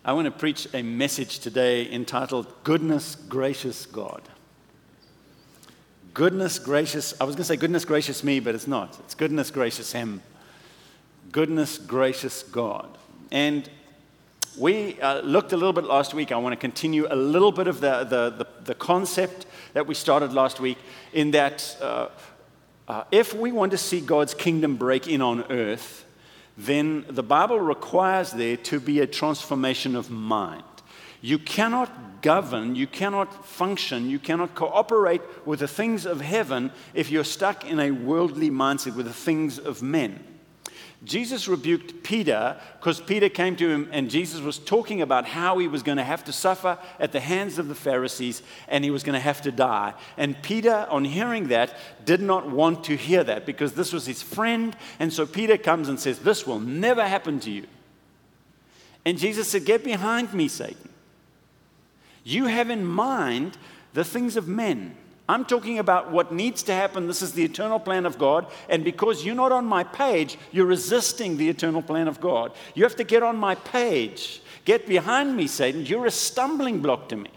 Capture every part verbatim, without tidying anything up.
I want to preach a message today entitled Goodness Gracious God. Goodness gracious, I was going to say goodness gracious me, but it's not. It's goodness gracious him. Goodness gracious God. And we uh, looked a little bit last week. I want to continue a little bit of the, the, the, the concept that we started last week, in that uh, uh, if we want to see God's kingdom break in on earth, then the Bible requires there to be a transformation of mind. You cannot govern, you cannot function, you cannot cooperate with the things of heaven if you're stuck in a worldly mindset with the things of men. Jesus rebuked Peter because Peter came to him and Jesus was talking about how he was going to have to suffer at the hands of the Pharisees and he was going to have to die. And Peter, on hearing that, did not want to hear that because this was his friend. And so Peter comes and says, "This will never happen to you." And Jesus said, "Get behind me, Satan. You have in mind the things of men. I'm talking about what needs to happen. This is the eternal plan of God. And because you're not on my page, you're resisting the eternal plan of God. You have to get on my page. Get behind me, Satan. You're a stumbling block to me."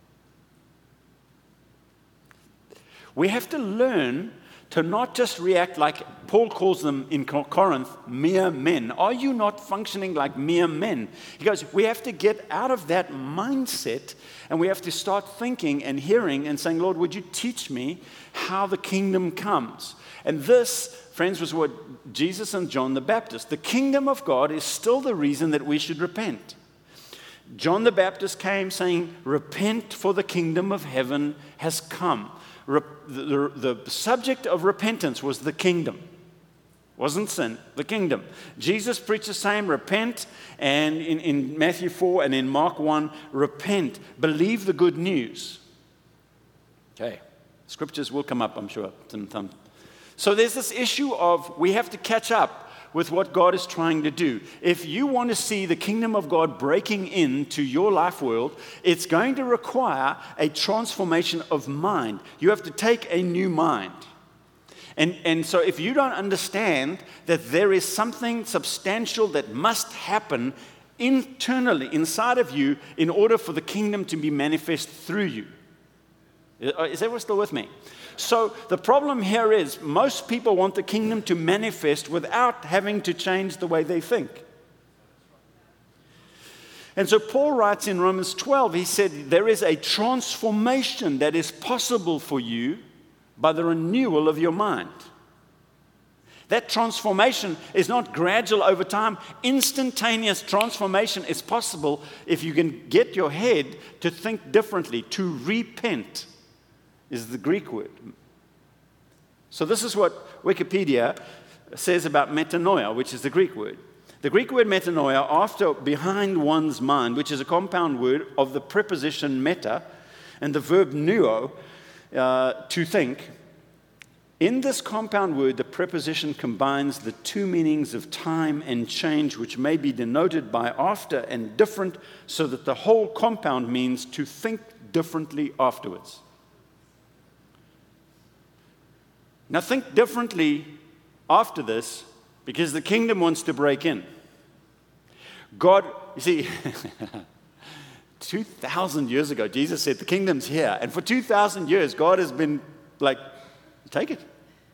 We have to learn to not just react like Paul calls them in Corinth, mere men. Are you not functioning like mere men? He goes, we have to get out of that mindset and we have to start thinking and hearing and saying, "Lord, would you teach me how the kingdom comes?" And this, friends, was what Jesus and John the Baptist, the kingdom of God is still the reason that we should repent. John the Baptist came saying, "Repent, for the kingdom of heaven has come." The, the, the subject of repentance was the kingdom. Wasn't sin, the kingdom. Jesus preached the same, repent, and in, in Matthew four and in Mark one, repent, believe the good news. Okay, scriptures will come up, I'm sure. So there's this issue of we have to catch up with what God is trying to do. If you want to see the kingdom of God breaking into your life world, it's going to require a transformation of mind. You have to take a new mind. And, and so if you don't understand that there is something substantial that must happen internally, inside of you, in order for the kingdom to be manifest through you. Is everyone still with me? So the problem here is most people want the kingdom to manifest without having to change the way they think. And so Paul writes in Romans twelve, he said, there is a transformation that is possible for you by the renewal of your mind. That transformation is not gradual over time. Instantaneous transformation is possible if you can get your head to think differently, to repent. Is the Greek word. So this is what Wikipedia says about metanoia, which is the Greek word. The Greek word metanoia, after behind one's mind, which is a compound word of the preposition meta and the verb nuo, uh, to think. In this compound word, the preposition combines the two meanings of time and change, which may be denoted by after and different, so that the whole compound means to think differently afterwards. Now think differently after this, because the kingdom wants to break in. God, you see, two thousand years ago, Jesus said the kingdom's here. And for two thousand years, God has been like, take it.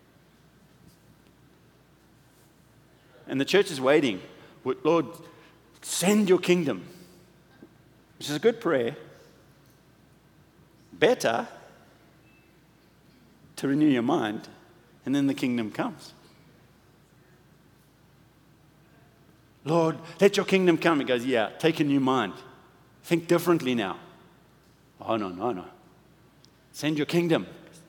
And the church is waiting. Lord, send your kingdom. Which is a good prayer. Better to renew your mind. And then the kingdom comes. Lord, let your kingdom come. He goes, yeah, take a new mind. Think differently now. Oh, no, no, no. Send your kingdom.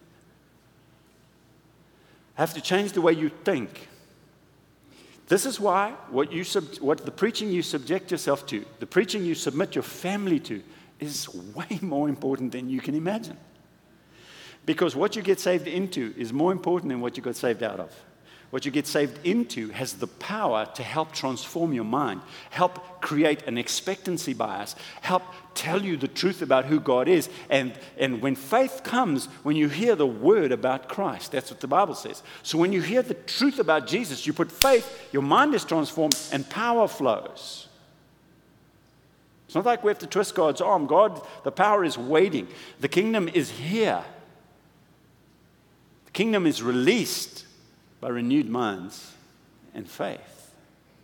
Have to change the way you think. This is why what, you sub- what the preaching you subject yourself to, the preaching you submit your family to, is way more important than you can imagine. Because what you get saved into is more important than what you got saved out of. What you get saved into has the power to help transform your mind, help create an expectancy bias, help tell you the truth about who God is. And, and when faith comes, when you hear the word about Christ, that's what the Bible says. So when you hear the truth about Jesus, you put faith, your mind is transformed, and power flows. It's not like we have to twist God's arm. God, the power is waiting. The kingdom is here. The kingdom is released by renewed minds and faith.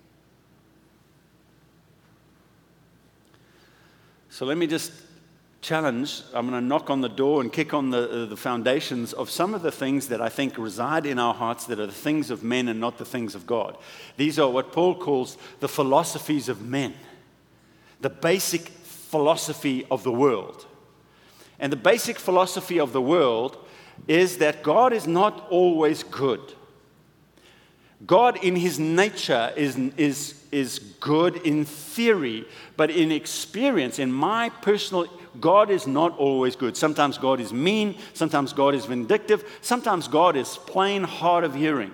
So let me just challenge. I'm going to knock on the door and kick on the, uh, the foundations of some of the things that I think reside in our hearts that are the things of men and not the things of God. These are what Paul calls the philosophies of men, the basic philosophy of the world. And the basic philosophy of the world is that God is not always good. God in his nature is, is, is good in theory, but in experience, in my personal, God is not always good. Sometimes God is mean, sometimes God is vindictive, sometimes God is plain hard of hearing.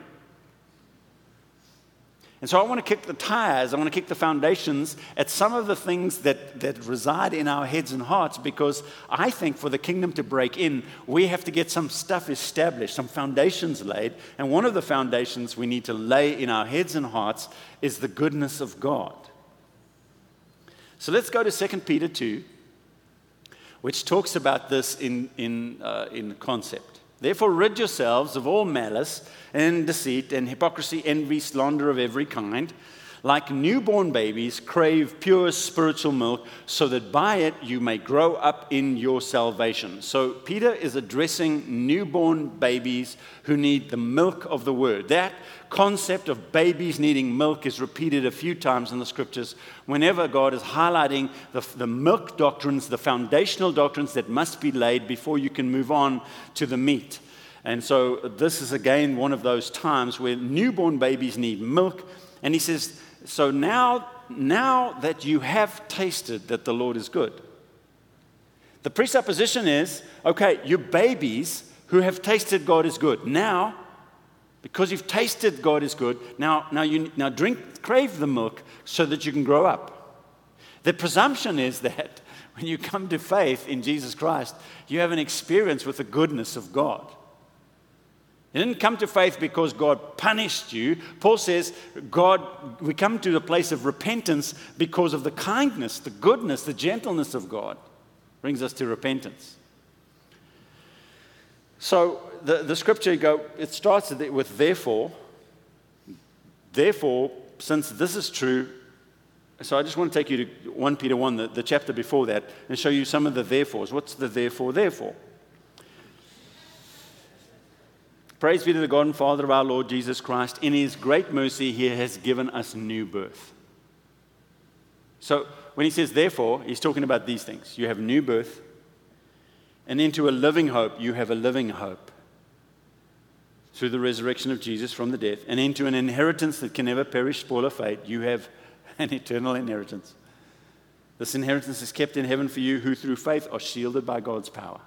And so I want to kick the tires, I want to kick the foundations at some of the things that, that reside in our heads and hearts, because I think for the kingdom to break in, we have to get some stuff established, some foundations laid. And one of the foundations we need to lay in our heads and hearts is the goodness of God. So let's go to Second Peter two, which talks about this in, in, uh, in concept. Therefore, rid yourselves of all malice and deceit and hypocrisy, envy, slander of every kind. Like newborn babies, crave pure spiritual milk, so that by it you may grow up in your salvation. So Peter is addressing newborn babies who need the milk of the word. That concept of babies needing milk is repeated a few times in the scriptures whenever God is highlighting the, the milk doctrines, the foundational doctrines that must be laid before you can move on to the meat. And so this is again one of those times where newborn babies need milk. And he says, so now, now that you have tasted that the Lord is good. The presupposition is, okay, you're babies who have tasted God is good. Now, because you've tasted God is good, now, now you now drink, crave the milk so that you can grow up. The presumption is that when you come to faith in Jesus Christ, you have an experience with the goodness of God. You didn't come to faith because God punished you. Paul says, God, we come to the place of repentance because of the kindness, the goodness, the gentleness of God. Brings us to repentance. So the, the scripture, you go, it starts with therefore. Therefore, since this is true, so I just want to take you to First Peter one, the, the chapter before that, and show you some of the therefores. What's the therefore, therefore? Praise be to the God and Father of our Lord Jesus Christ. In his great mercy, he has given us new birth. So when he says therefore, he's talking about these things. You have new birth, and into a living hope, you have a living hope through the resurrection of Jesus from the death, and into an inheritance that can never perish, spoil, or fade. You have an eternal inheritance. This inheritance is kept in heaven for you, who through faith are shielded by God's power.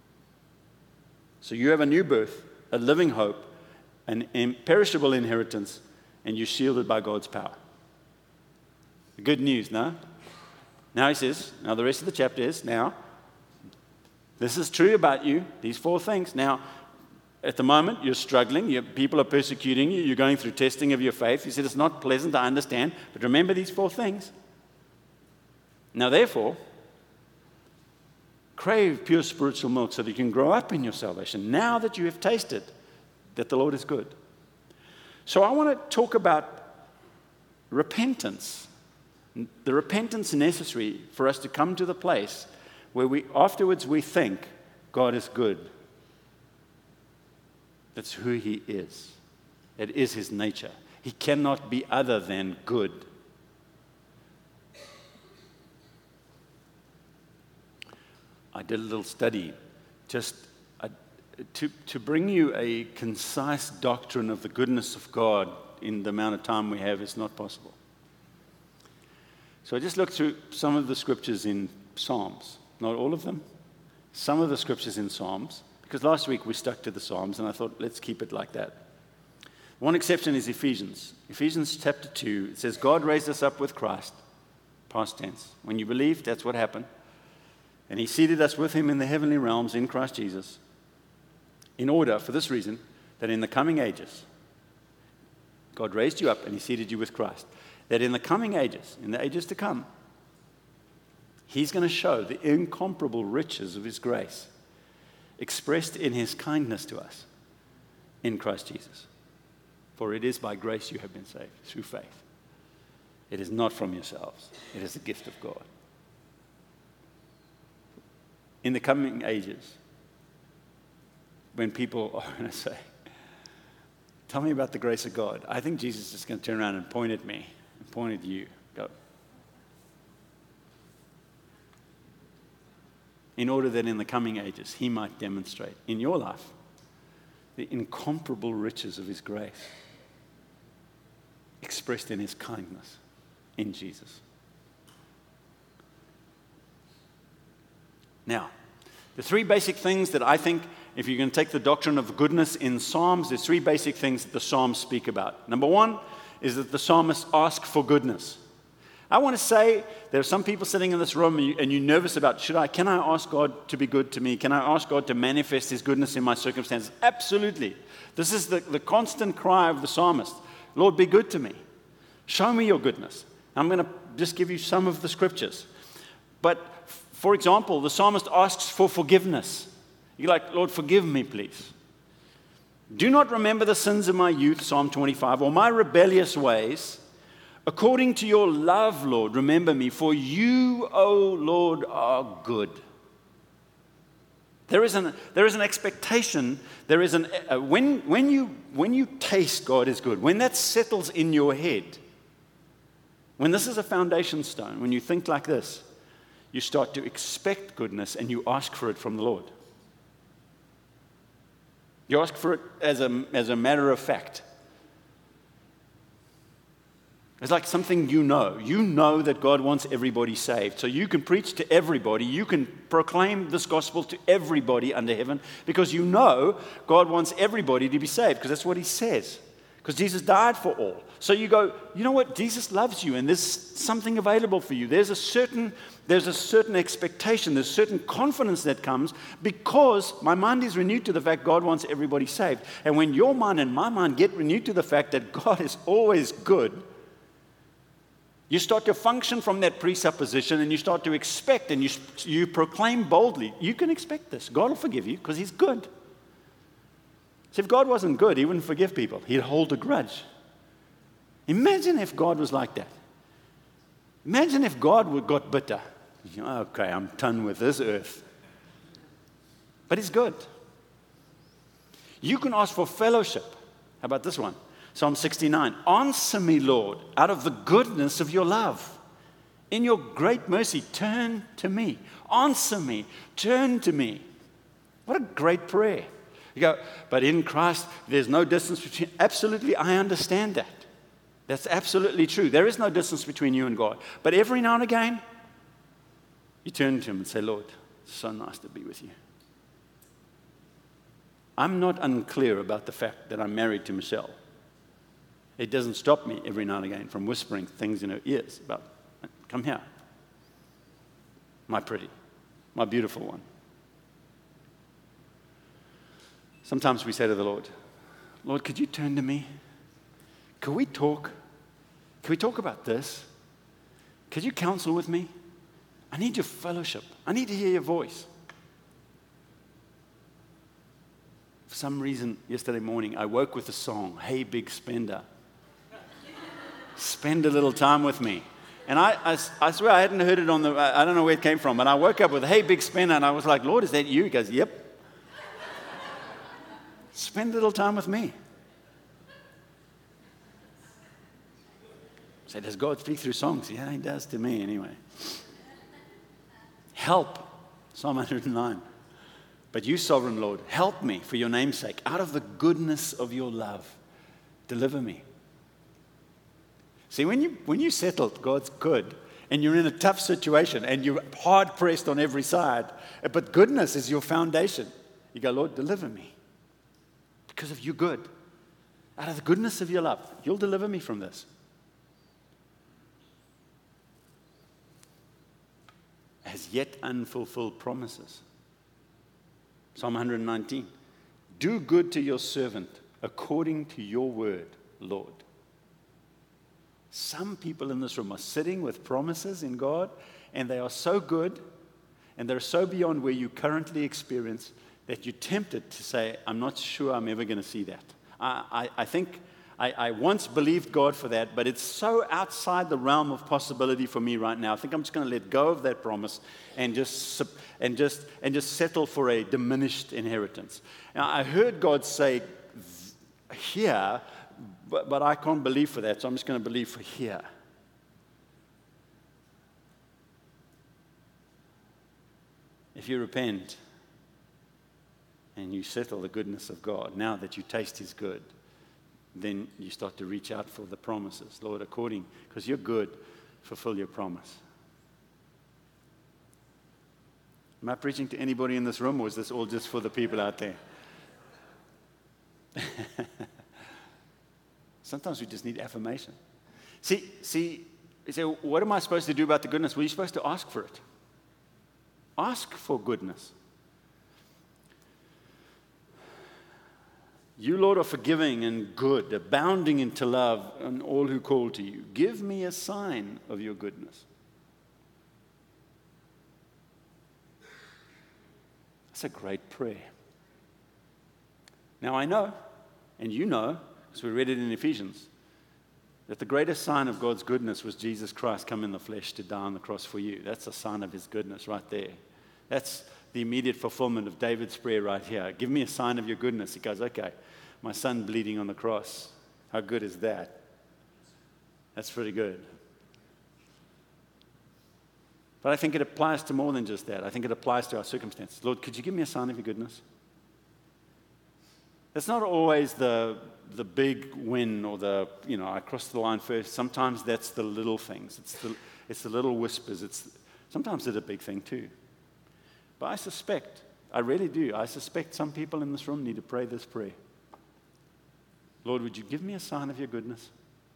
So you have a new birth, a living hope, an imperishable inheritance, and you're shielded by God's power. Good news, no? Now he says, now the rest of the chapter is, now, this is true about you, these four things. Now, at the moment, you're struggling, you, people are persecuting you, you're going through testing of your faith. He said, it's not pleasant, I understand, but remember these four things. Now, therefore, crave pure spiritual milk so that you can grow up in your salvation, now that you have tasted that the Lord is good. So I want to talk about repentance, the repentance necessary for us to come to the place where we afterwards we think God is good. That's who he is. It is his nature. He cannot be other than good. I did a little study just uh, to, to bring you a concise doctrine of the goodness of God in the amount of time we have is not possible. So I just looked through some of the scriptures in Psalms, not all of them, some of the scriptures in Psalms, because last week we stuck to the Psalms and I thought, let's keep it like that. One exception is Ephesians. Ephesians chapter two, it says, God raised us up with Christ, past tense. When you believe, that's what happened. And he seated us with him in the heavenly realms in Christ Jesus, in order, for this reason, that in the coming ages, God raised you up and he seated you with Christ, that in the coming ages, in the ages to come, He's going to show the incomparable riches of his grace expressed in his kindness to us in Christ Jesus. For it is by grace you have been saved, through faith. It is not from yourselves. It is the gift of God. In the coming ages, when people are going to say, tell me about the grace of God, I think Jesus is going to turn around and point at me and point at you. Go. In order that in the coming ages, he might demonstrate in your life the incomparable riches of his grace expressed in his kindness in Jesus. Now, the three basic things that I think, if you're going to take the doctrine of goodness in Psalms, there's three basic things that the Psalms speak about. Number one is that the psalmists ask for goodness. I want to say there are some people sitting in this room and, you, and you're nervous about, should I, can I ask God to be good to me? Can I ask God to manifest his goodness in my circumstances? Absolutely. This is the, the constant cry of the psalmist. Lord, be good to me. Show me your goodness. I'm going to just give you some of the scriptures. But, for example, the psalmist asks for forgiveness. You're like, Lord, forgive me, please. Do not remember the sins of my youth, Psalm twenty-five, or my rebellious ways. According to your love, Lord, remember me, for you, O Lord, are good. There is an, there is an expectation, there is an, uh, when, when, you, when you taste God is good, when that settles in your head, when this is a foundation stone, when you think like this, you start to expect goodness and you ask for it from the Lord. You ask for it as a, as a matter of fact. It's like something you know. You know that God wants everybody saved. So you can preach to everybody. You can proclaim this gospel to everybody under heaven because you know God wants everybody to be saved because that's what he says. Because Jesus died for all. So you go, you know what? Jesus loves you and there's something available for you. There's a certain, there's a certain expectation. There's certain confidence that comes because my mind is renewed to the fact God wants everybody saved. And when your mind and my mind get renewed to the fact that God is always good, you start to function from that presupposition and you start to expect and you, you proclaim boldly, you can expect this. God will forgive you because he's good. So if God wasn't good, he wouldn't forgive people. He'd hold a grudge. Imagine if God was like that. Imagine if God would got bitter. Okay, I'm done with this earth. But he's good. You can ask for fellowship. How about this one? Psalm sixty-nine, answer me, Lord, out of the goodness of your love. In your great mercy, turn to me. Answer me. Turn to me. What a great prayer. You go, but in Christ, there's no distance between. Absolutely, I understand that. That's absolutely true. There is no distance between you and God. But every now and again, you turn to him and say, Lord, it's so nice to be with you. I'm not unclear about the fact that I'm married to Michelle. It doesn't stop me every now and again from whispering things in her ears about, come here, my pretty, my beautiful one. Sometimes we say to the Lord, Lord, could you turn to me? Could we talk? Could we talk about this? Could you counsel with me? I need your fellowship. I need to hear your voice. For some reason, yesterday morning, I woke with a song, Hey Big Spender. Spend a little time with me. And I, I, I swear I hadn't heard it on the, I don't know where it came from, but I woke up with, Hey Big Spender, and I was like, Lord, is that you? He goes, yep. Spend a little time with me. I said, does God speak through songs? Yeah, he does to me anyway. Help, Psalm one hundred nine. But you, sovereign Lord, help me for your name's sake. Out of the goodness of your love, deliver me. See, when you when you settled, God's good, and you're in a tough situation, and you're hard-pressed on every side, but goodness is your foundation. You go, Lord, deliver me. Because of you good. Out of the goodness of your love, you'll deliver me from this. As yet unfulfilled promises. Psalm one hundred nineteen. Do good to your servant according to your word, Lord. Some people in this room are sitting with promises in God, and they are so good, and they're so beyond where you currently experience that you're tempted to say, I'm not sure I'm ever going to see that. I, I, I think I, I once believed God for that, but it's so outside the realm of possibility for me right now. I think I'm just going to let go of that promise and just and just and just settle for a diminished inheritance. Now, I heard God say here, but, but I can't believe for that, so I'm just going to believe for here. If you repent and you settle the goodness of God, now that you taste His good, then you start to reach out for the promises. Lord, according, because you're good, fulfill your promise. Am I preaching to anybody in this room, or is this all just for the people out there? Sometimes we just need affirmation. See, see, you say, what am I supposed to do about the goodness? Well, you're supposed to ask for it. Ask for goodness. You, Lord, are forgiving and good, abounding into love and all who call to you. Give me a sign of your goodness. That's a great prayer. Now, I know, and you know, because we read it in Ephesians, that the greatest sign of God's goodness was Jesus Christ come in the flesh to die on the cross for you. That's a sign of His goodness right there. That's the immediate fulfillment of David's prayer right here. Give me a sign of your goodness. He goes, okay, my son bleeding on the cross. How good is that? That's pretty good. But I think it applies to more than just that. I think it applies to our circumstances. Lord, could you give me a sign of your goodness? It's not always the the big win or the, you know, I crossed the line first. Sometimes that's the little things. It's the, it's the little whispers. It's sometimes it's a big thing too. But I suspect, I really do, I suspect some people in this room need to pray this prayer. Lord, would you give me a sign of your goodness?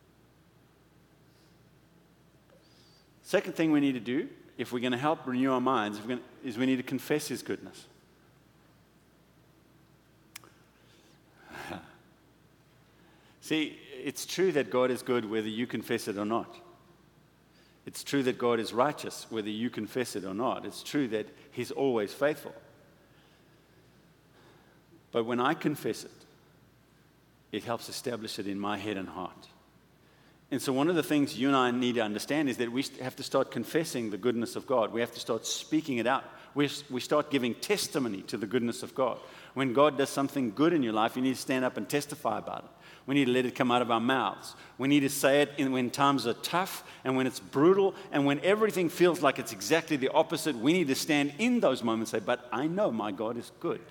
Second thing we need to do, if we're going to help renew our minds, if we're going to, is we need to confess His goodness. See, it's true that God is good whether you confess it or not. It's true that God is righteous whether you confess it or not. It's true that He's always faithful. But when I confess it, it helps establish it in my head and heart. And so one of the things you and I need to understand is that we have to start confessing the goodness of God. We have to start speaking it out. We, we start giving testimony to the goodness of God. When God does something good in your life, you need to stand up and testify about it. We need to let it come out of our mouths. We need to say it in, when times are tough and when it's brutal and when everything feels like it's exactly the opposite. We need to stand in those moments and say, but I know my God is good.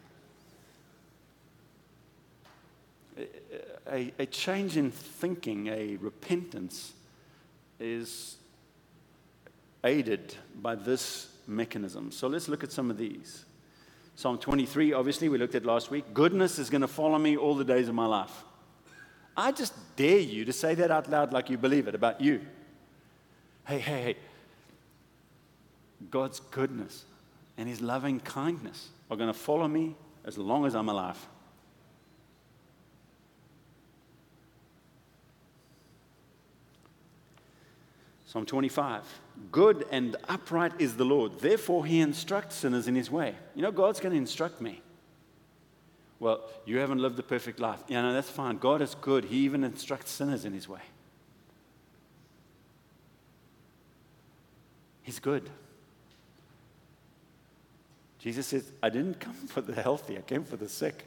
A, a change in thinking, a repentance, is aided by this mechanism. So let's look at some of these. Psalm twenty-three, obviously, we looked at last week. Goodness is going to follow me all the days of my life. I just dare you to say that out loud like you believe it about you. Hey, hey, hey. God's goodness and His loving kindness are going to follow me as long as I'm alive. Psalm twenty-five, good and upright is the Lord. Therefore, He instructs sinners in His way. You know, God's going to instruct me. Well, you haven't lived the perfect life. Yeah, no, that's fine. God is good. He even instructs sinners in His way. He's good. Jesus says, I didn't come for the healthy. I came for the sick.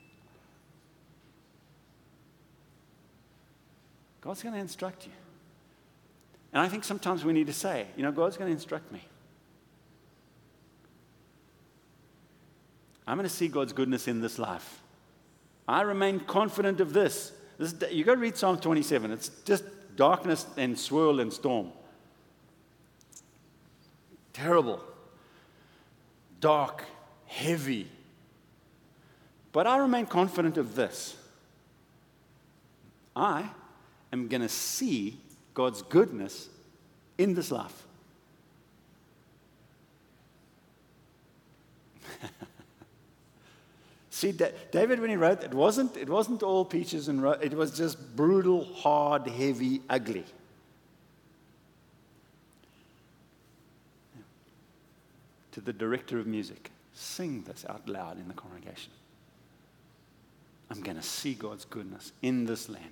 God's going to instruct you. And I think sometimes we need to say, you know, God's going to instruct me. I'm going to see God's goodness in this life. I remain confident of this. this is, you got to read Psalm twenty-seven. It's just darkness and swirl and storm. Terrible. Dark. Heavy. But I remain confident of this. I am going to see God's goodness in this life. See, Da- David, when he wrote, it wasn't, it wasn't all peaches and ro- it was just brutal, hard, heavy, ugly. To the director of music, sing this out loud in the congregation. I'm going to see God's goodness in this land.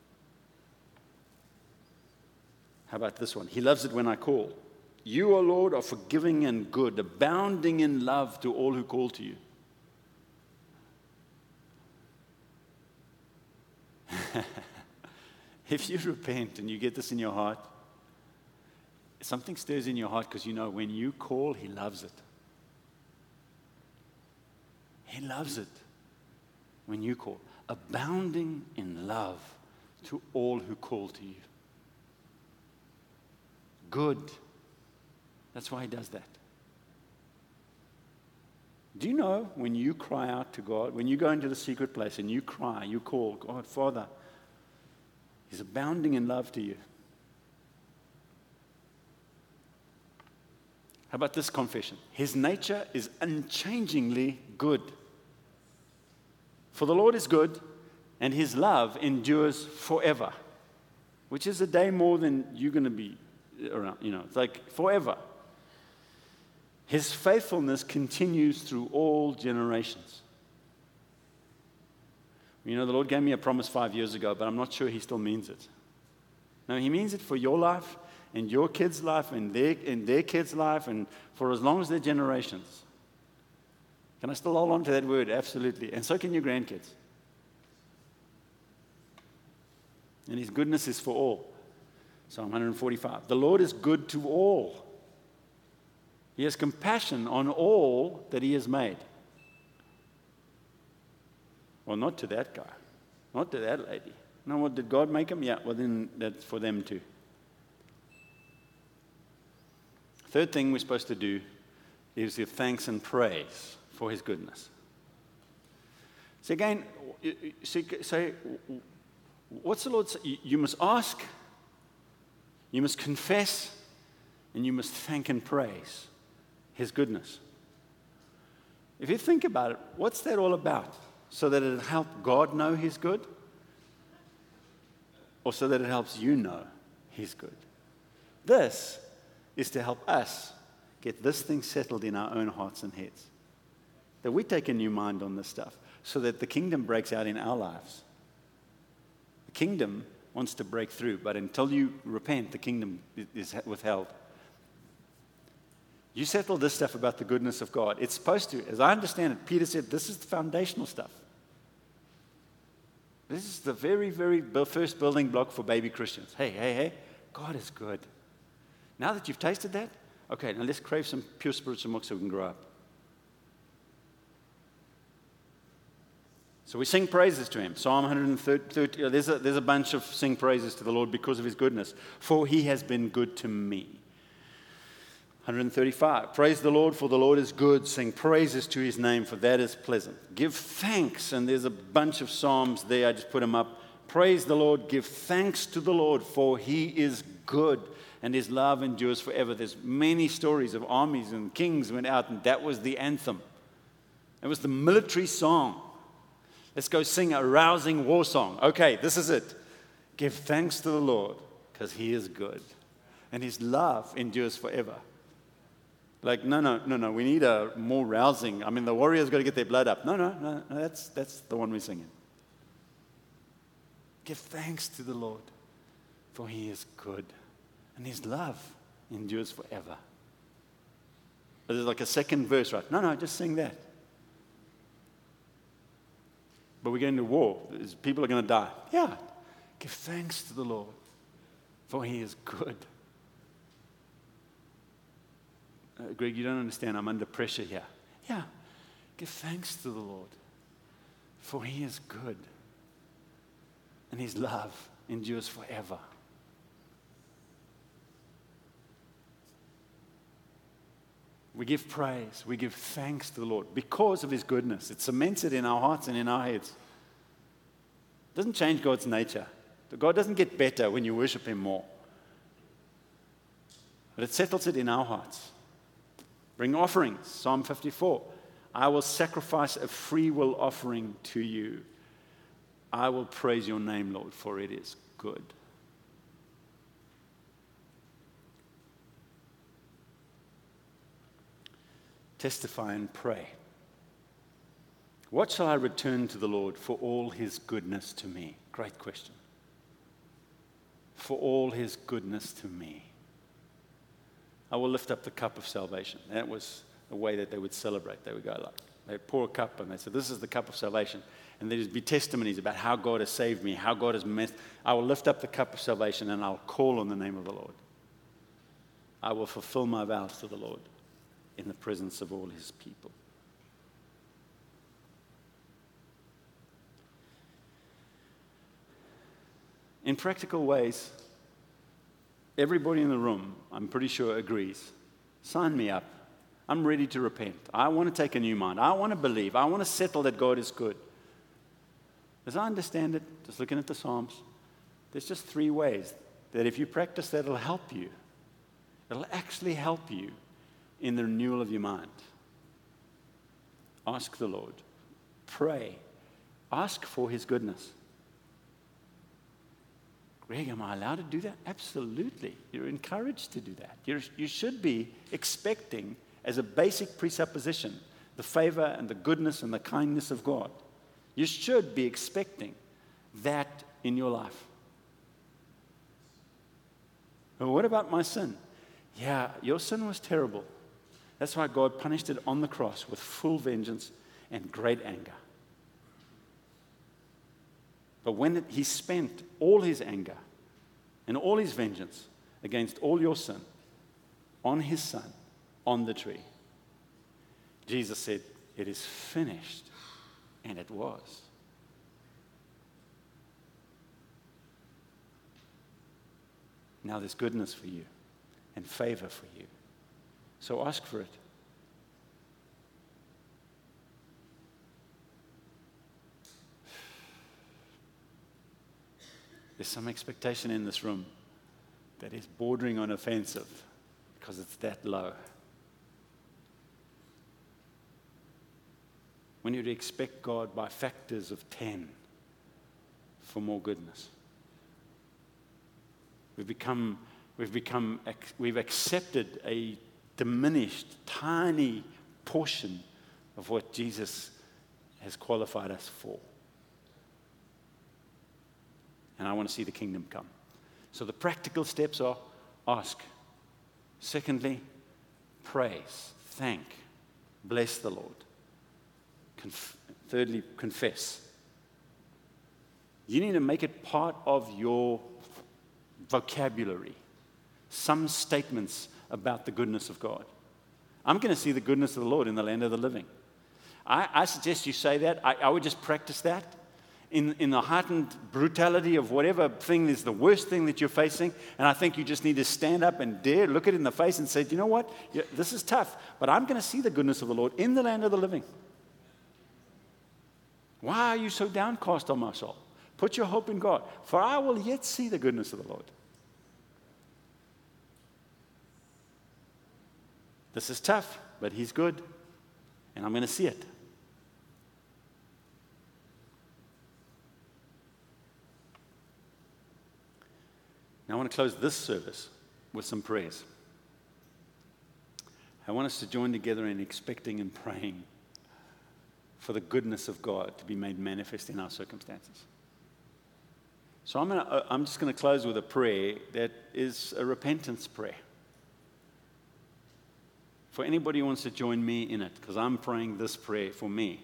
How about this one? He loves it when I call. You, O Lord, are forgiving and good, abounding in love to all who call to you. If you repent and you get this in your heart, something stirs in your heart because you know when you call, He loves it. He loves it when you call. Abounding in love to all who call to you. Good. That's why He does that. Do you know when you cry out to God, when you go into the secret place and you cry, you call, God, Father, He's abounding in love to you. How about this confession? His nature is unchangingly good. For the Lord is good, and His love endures forever, which is a day more than you're going to be around. You know, it's like forever. His faithfulness continues through all generations. You know, the Lord gave me a promise five years ago, but I'm not sure He still means it. No, He means it for your life, and your kids' life, and their, and their kids' life, and for as long as their generations. Can I still hold on to that word? Absolutely. And so can your grandkids. And His goodness is for all. Psalm one forty-five. The Lord is good to all. He has compassion on all that He has made. Well, not to that guy. Not to that lady. No, what did God make them? Yeah, well then that's for them too. Third thing we're supposed to do is give thanks and praise for His goodness. So again, say, what's the Lord say? You must ask, you must confess, and you must thank and praise His goodness. If you think about it, what's that all about? So that it helps God know He's good? Or so that it helps you know He's good? This is to help us get this thing settled in our own hearts and heads. That we take a new mind on this stuff so that the kingdom breaks out in our lives. The kingdom wants to break through, but until you repent, the kingdom is withheld. You settle this stuff about the goodness of God. It's supposed to, as I understand it, Peter said, this is the foundational stuff. This is the very, very first building block for baby Christians. Hey, hey, hey, God is good. Now that you've tasted that, okay, now let's crave some pure spiritual milk so we can grow up. So we sing praises to Him. Psalm one thirty, there's a, there's a bunch of sing praises to the Lord because of His goodness. For He has been good to me. one thirty-five, praise the Lord, for the Lord is good. Sing praises to His name, for that is pleasant. Give thanks, and there's a bunch of psalms there. I just put them up. Praise the Lord, give thanks to the Lord, for He is good, and His love endures forever. There's many stories of armies and kings went out, and that was the anthem. It was the military song. Let's go sing a rousing war song. Okay, this is it. Give thanks to the Lord, because He is good, and His love endures forever. Like, no, no, no, no, we need a more rousing. I mean, the warriors got to get their blood up. No, no, no, no that's, that's the one we're singing. Give thanks to the Lord, for He is good, and His love endures forever. There's like a second verse, right? No, no, just sing that. But we're going to war. People are going to die. Yeah, give thanks to the Lord, for He is good. Uh, Greg, you don't understand. I'm under pressure here. Yeah, give thanks to the Lord, for He is good, and His love endures forever. We give praise, we give thanks to the Lord because of His goodness. It cements it in our hearts and in our heads. It doesn't change God's nature. God doesn't get better when you worship Him more. But it settles it in our hearts. Bring offerings, Psalm fifty-four. I will sacrifice a free will offering to you. I will praise your name, Lord, for it is good. Testify and pray. What shall I return to the Lord for all his goodness to me? Great question. For all his goodness to me. I will lift up the cup of salvation. That was a way that they would celebrate. They would go like, they'd pour a cup and they said, this is the cup of salvation. And there'd be testimonies about how God has saved me, how God has met. I will lift up the cup of salvation and I'll call on the name of the Lord. I will fulfill my vows to the Lord in the presence of all his people. In practical ways, everybody in the room, I'm pretty sure, agrees. Sign me up. I'm ready to repent. I want to take a new mind. I want to believe. I want to settle that God is good. As I understand it, just looking at the Psalms, there's just three ways that if you practice that, it'll help you. It'll actually help you in the renewal of your mind. Ask the Lord. Pray. Ask for his goodness. Greg, am I allowed to do that? Absolutely. You're encouraged to do that. You're, you should be expecting, as a basic presupposition, the favor and the goodness and the kindness of God. You should be expecting that in your life. But what about my sin? Yeah, your sin was terrible. That's why God punished it on the cross with full vengeance and great anger. But when it, he spent all his anger and all his vengeance against all your sin on his son, on the tree, Jesus said, it is finished. And it was. Now there's goodness for you and favor for you. So ask for it. There's some expectation in this room that is bordering on offensive because it's that low. We need to expect God by factors of ten for more goodness. We've become, we've become, we've accepted a diminished, tiny portion of what Jesus has qualified us for. And I want to see the kingdom come. So the practical steps are ask. Secondly, praise, thank, bless the Lord. Conf- thirdly, confess. You need to make it part of your vocabulary. Some statements about the goodness of God. I'm going to see the goodness of the Lord in the land of the living. I, I suggest you say that. I, I would just practice that. In, in the heightened brutality of whatever thing is the worst thing that you're facing, and I think you just need to stand up and dare look it in the face and say, you know what? Yeah, this is tough, but I'm going to see the goodness of the Lord in the land of the living. Why are you so downcast, O my soul? Put your hope in God, for I will yet see the goodness of the Lord. This is tough, but he's good, and I'm going to see it. Now I want to close this service with some prayers. I want us to join together in expecting and praying for the goodness of God to be made manifest in our circumstances. So I'm, gonna, I'm just going to close with a prayer that is a repentance prayer. For anybody who wants to join me in it, because I'm praying this prayer for me.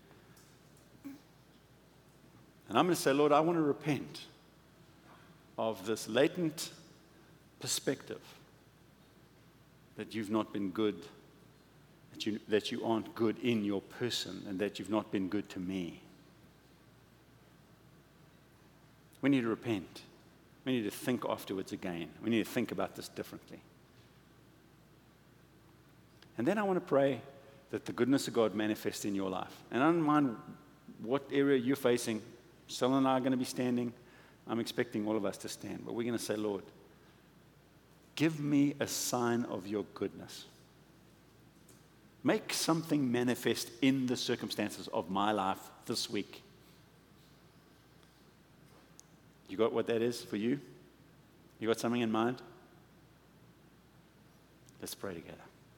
And I'm going to say, Lord, I want to repent of this latent perspective that you've not been good, that you, that you aren't good in your person, and that you've not been good to me. We need to repent. We need to think afterwards again. We need to think about this differently. And then I want to pray that the goodness of God manifests in your life. And I don't mind what area you're facing. Stella and I are going to be standing. I'm expecting all of us to stand. But we're going to say, Lord, give me a sign of your goodness. Make something manifest in the circumstances of my life this week. You got what that is for you? You got something in mind? Let's pray together.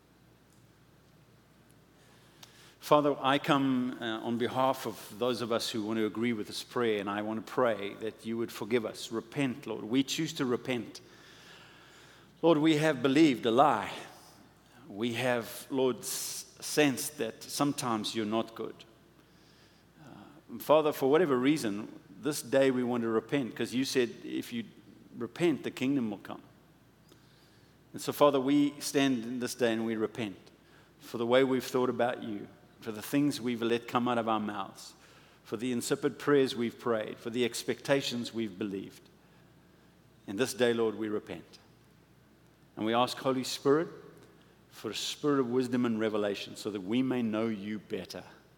Father, I come uh, on behalf of those of us who want to agree with this prayer, and I want to pray that you would forgive us. Repent, Lord. We choose to repent. Lord, we have believed a lie. We have, Lord, sensed that sometimes you're not good. Uh, Father, for whatever reason, this day we want to repent, because you said if you repent, the kingdom will come. And so, Father, we stand in this day and we repent for the way we've thought about you, for the things we've let come out of our mouths, for the insipid prayers we've prayed, for the expectations we've believed. And this day, Lord, we repent. And we ask, Holy Spirit, for a spirit of wisdom and revelation so that we may know you better.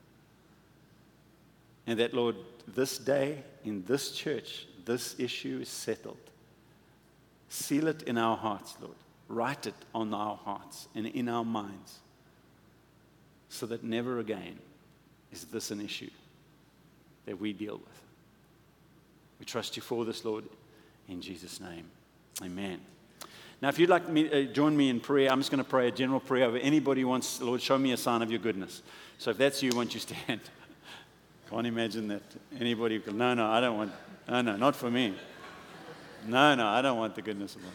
And that, Lord, this day in this church, this issue is settled. Seal it in our hearts, Lord. Write it on our hearts and in our minds so that never again is this an issue that we deal with. We trust you for this, Lord, in Jesus' name. Amen. Now, if you'd like me uh, join me in prayer, I'm just going to pray a general prayer over anybody who wants, Lord, show me a sign of your goodness. So if that's you, won't you stand? Can't imagine that anybody could, no, no, I don't want, no, no, not for me. No, no, I don't want the goodness of God.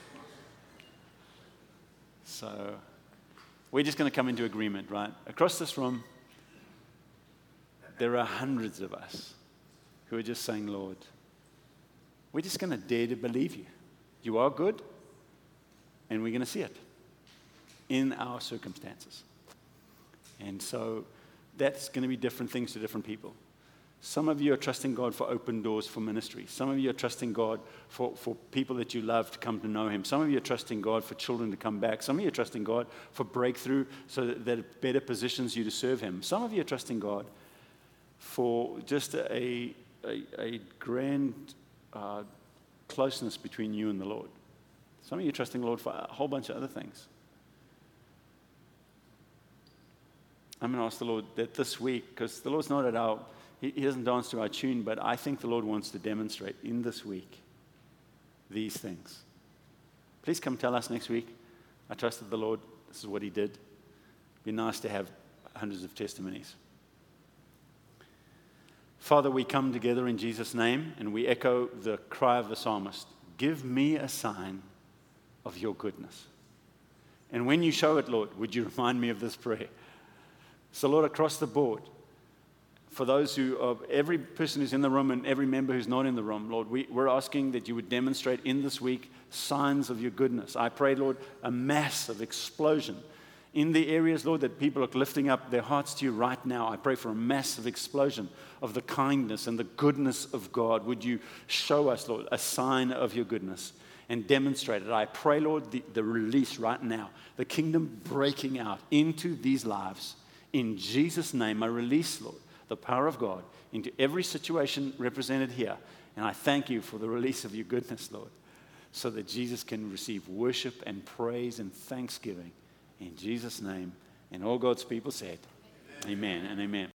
So we're just going to come into agreement, right? Across this room, there are hundreds of us who are just saying, Lord, we're just going to dare to believe you. You are good, and we're going to see it in our circumstances. And so that's going to be different things to different people. Some of you are trusting God for open doors for ministry. Some of you are trusting God for, for people that you love to come to know him. Some of you are trusting God for children to come back. Some of you are trusting God for breakthrough so that, that it better positions you to serve him. Some of you are trusting God for just a, a, a grand uh, closeness between you and the Lord. Some of you are trusting the Lord for a whole bunch of other things. I'm going to ask the Lord that this week, because the Lord's not at our... He doesn't dance to our tune, but I think the Lord wants to demonstrate in this week these things. Please come tell us next week. I trusted the Lord. This is what he did. It'd be nice to have hundreds of testimonies. Father, we come together in Jesus' name, and we echo the cry of the psalmist. Give me a sign of your goodness. And when you show it, Lord, would you remind me of this prayer? So, Lord, across the board, for those who, uh, every person who's in the room and every member who's not in the room, Lord, we, we're asking that you would demonstrate in this week signs of your goodness. I pray, Lord, a massive explosion in the areas, Lord, that people are lifting up their hearts to you right now. I pray for a massive explosion of the kindness and the goodness of God. Would you show us, Lord, a sign of your goodness and demonstrate it? I pray, Lord, the, the release right now, the kingdom breaking out into these lives. In Jesus' name, I release, Lord, the power of God into every situation represented here. And I thank you for the release of your goodness, Lord, so that Jesus can receive worship and praise and thanksgiving in Jesus' name. And all God's people said, amen, amen and amen.